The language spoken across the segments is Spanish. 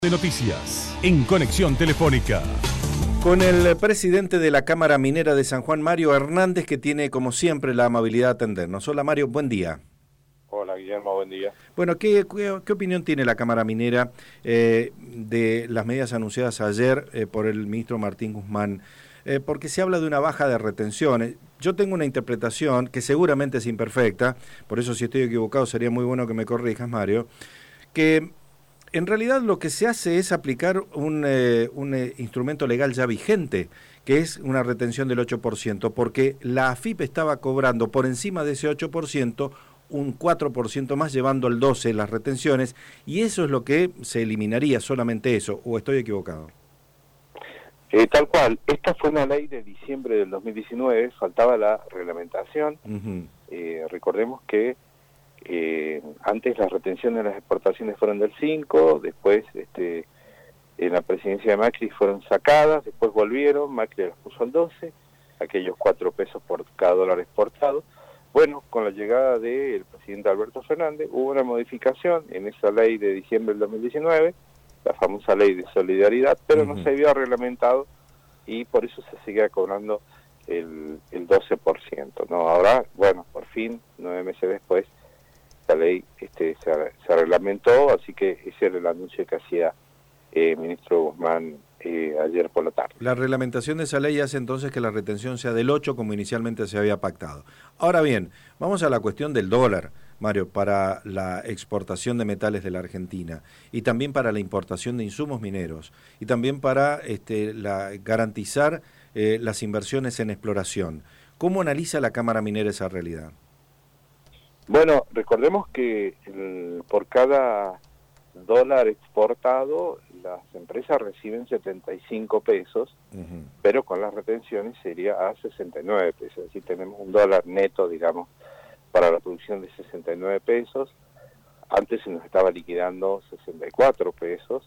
De noticias en Conexión Telefónica. Con el presidente de la Cámara Minera de San Juan, Mario Hernández, que tiene como siempre la amabilidad de atendernos. Hola Mario, buen día. Hola Guillermo, buen día. Bueno, ¿qué opinión tiene la Cámara Minera de las medidas anunciadas ayer por el ministro Martín Guzmán? Porque se habla de una baja de retenciones. Yo tengo una interpretación que seguramente es imperfecta, por eso si estoy equivocado sería muy bueno que me corrijas, Mario, que en realidad lo que se hace es aplicar un instrumento legal ya vigente, que es una retención del 8%, porque la AFIP estaba cobrando por encima de ese 8%, un 4% más, llevando al 12% las retenciones, y eso es lo que se eliminaría, solamente eso, ¿o estoy equivocado? Tal cual, esta fue una ley de diciembre del 2019, faltaba la reglamentación. Recordemos que antes las retenciones de las exportaciones fueron del 5, después en la presidencia de Macri fueron sacadas, después volvieron, Macri las puso al 12, aquellos 4 pesos por cada dólar exportado. Bueno, con la llegada del presidente Alberto Fernández hubo una modificación en esa ley de diciembre del 2019, la famosa ley de solidaridad, pero no se había reglamentado y por eso se seguía cobrando el 12%, ¿no? Ahora, bueno, por fin, 9 meses después, la ley se reglamentó, así que ese era el anuncio que hacía el ministro Guzmán ayer por la tarde. La reglamentación de esa ley hace entonces que la retención sea del 8, como inicialmente se había pactado. Ahora bien, vamos a la cuestión del dólar, Mario, para la exportación de metales de la Argentina y también para la importación de insumos mineros y también para garantizar las inversiones en exploración. ¿Cómo analiza la Cámara Minera esa realidad? Bueno, recordemos que por cada dólar exportado las empresas reciben 75 pesos, pero con las retenciones sería a 69 pesos, es decir, tenemos un dólar neto, digamos, para la producción de 69 pesos, antes se nos estaba liquidando 64 pesos,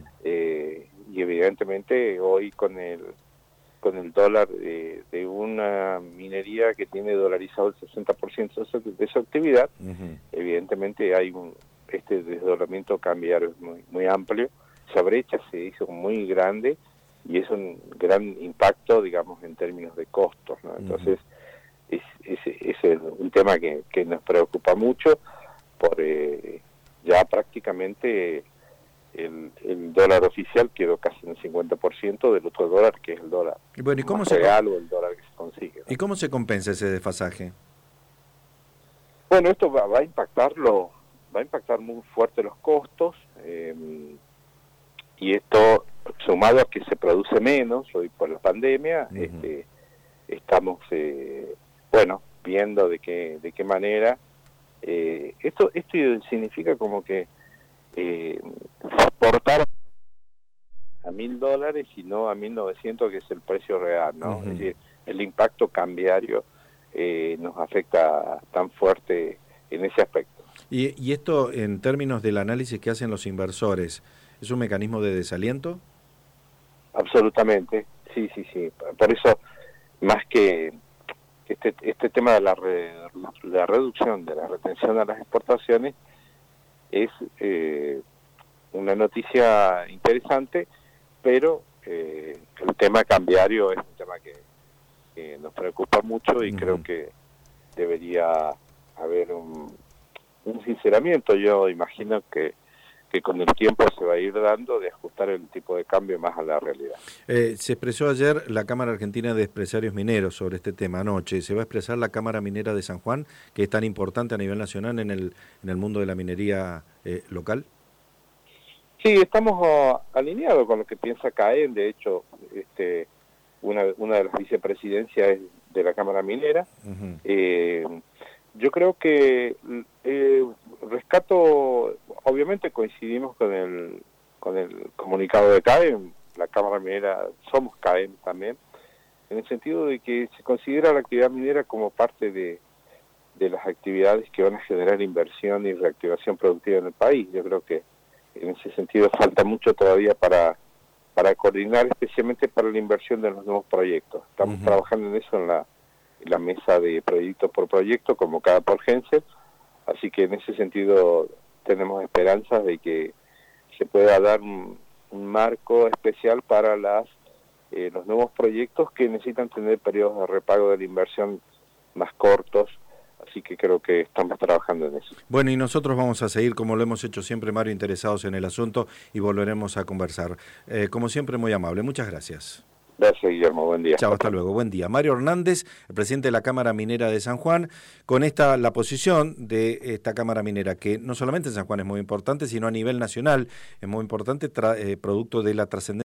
y evidentemente hoy con el dólar de una minería que tiene dolarizado el 60% de su actividad, evidentemente hay un desdoblamiento cambiario muy, muy amplio. Esa brecha se hizo muy grande y es un gran impacto, digamos, en términos de costos, ¿no? Entonces, es un tema que nos preocupa mucho, por ya prácticamente el dólar oficial quedó casi en el 50% del otro dólar, que es el dólar más real o el dólar que se consigue, ¿no? ¿Y cómo se compensa ese desfasaje? Bueno, esto va a impactar muy fuerte los costos, y esto sumado a que se produce menos hoy por la pandemia, estamos viendo de qué manera esto significa como que exportar a $1.000 y no a 1.900, que es el precio real, ¿no? Es decir, el impacto cambiario nos afecta tan fuerte en ese aspecto. ¿Y esto, en términos del análisis que hacen los inversores, es un mecanismo de desaliento? Absolutamente, sí. Por eso, más que este tema de la reducción de la retención a las exportaciones, es una noticia interesante, pero el tema cambiario es un tema que nos preocupa mucho y creo que debería haber un sinceramiento. Yo imagino que con el tiempo se va a ir dando de ajustar el tipo de cambio más a la realidad. Se expresó ayer la Cámara Argentina de Empresarios Mineros sobre este tema anoche. ¿Se va a expresar la Cámara Minera de San Juan, que es tan importante a nivel nacional en el mundo de la minería local? Sí, estamos alineados con lo que piensa CAEM. De hecho, una de las vicepresidencias es de la Cámara Minera. Yo creo que rescato, obviamente coincidimos con el comunicado de CAEM, la Cámara Minera, somos CAEM también, en el sentido de que se considera la actividad minera como parte de las actividades que van a generar inversión y reactivación productiva en el país. Yo creo que en ese sentido falta mucho todavía para coordinar, especialmente para la inversión de los nuevos proyectos. Estamos trabajando en eso en la mesa de proyecto por proyecto, convocada por Genset, así que en ese sentido tenemos esperanzas de que se pueda dar un marco especial para los nuevos proyectos que necesitan tener periodos de repago de la inversión más cortos, así que creo que estamos trabajando en eso. Bueno, y nosotros vamos a seguir, como lo hemos hecho siempre, Mario, interesados en el asunto y volveremos a conversar. Como siempre, muy amable. Muchas gracias. Gracias, Guillermo. Buen día. Chao, hasta luego. Buen día. Mario Hernández, el presidente de la Cámara Minera de San Juan, con la posición de esta Cámara Minera, que no solamente en San Juan es muy importante, sino a nivel nacional es muy importante, producto de la trascendencia